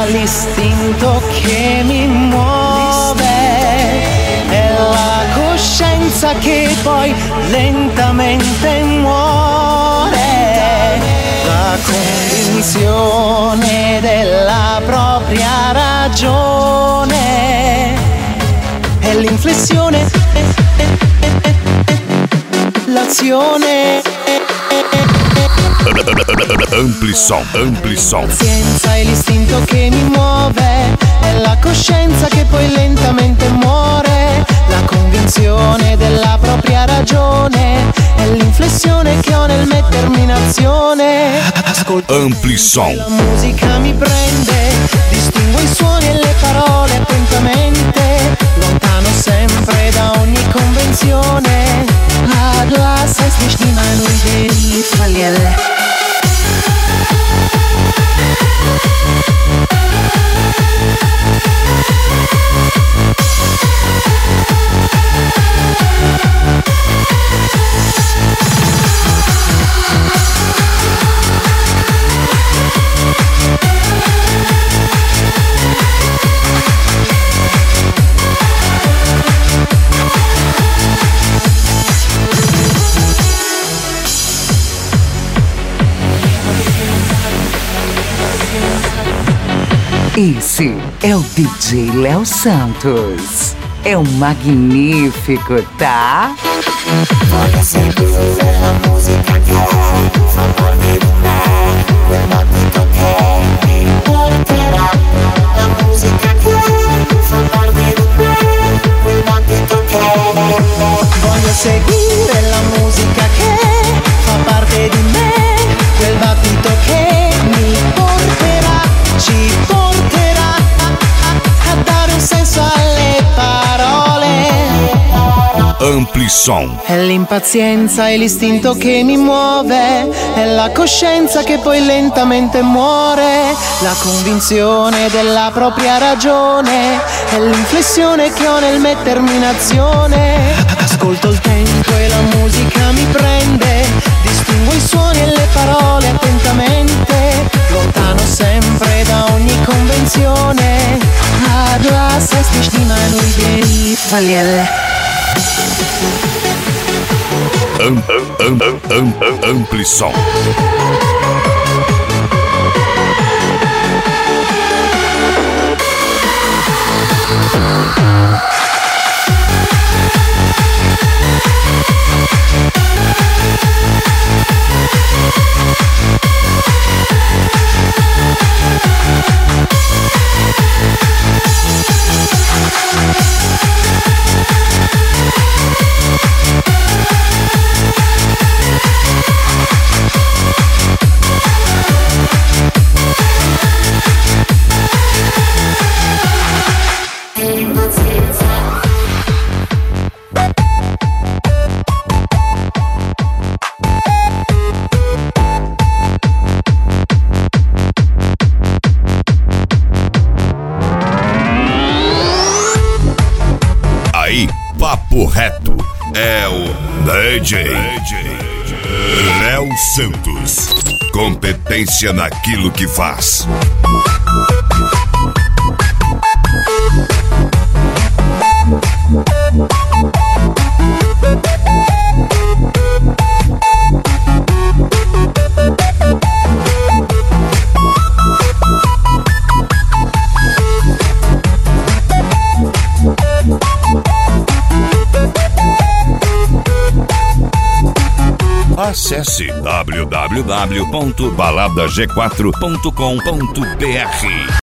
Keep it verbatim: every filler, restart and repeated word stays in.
l'istinto che mi muove, è la coscienza che poi lentamente muore, la convinzione della propria ragione, è l'inflessione, l'azione. Amplisson, Amplisson. La pazienza è l'istinto che mi muove, è la coscienza che poi lentamente muore, la convinzione della propria ragione, è l'inflessione che ho nel mettermi in azione. Ascolto Amplisson. la musica mi prende, distingo i suoni e le parole attentamente, lontano sempre da ogni convenzione. Ah, du hast es nicht niemals geliebt, verliere. Esse é o D J Léo Santos. É um magnífico, tá? Voglio sentire la musica che fa parte di me, quel battito che mi porterà. La musica che fa parte di me, quel battito che voglio seguire la musica che fa parte di me, quel battito che mi porterà, ci porterà a, a, a dare un senso alle parole. Amplisson. È l'impazienza e l'istinto che mi muove, è la coscienza che poi lentamente muore, la convinzione della propria ragione, è l'inflessione che ho nel mettermi in azione. Ascolto il tempo e la musica mi prende, distingo i suoni e le parole attentamente, lontano sempre da ogni convenzione. Ah, du hast es nicht niemals geliebt, verliere. Am, am, am, am, am, Amplisson. Papo reto é o D J Léo Santos. Competência naquilo que faz. Acesse w w w ponto balada g quatro ponto com ponto b r.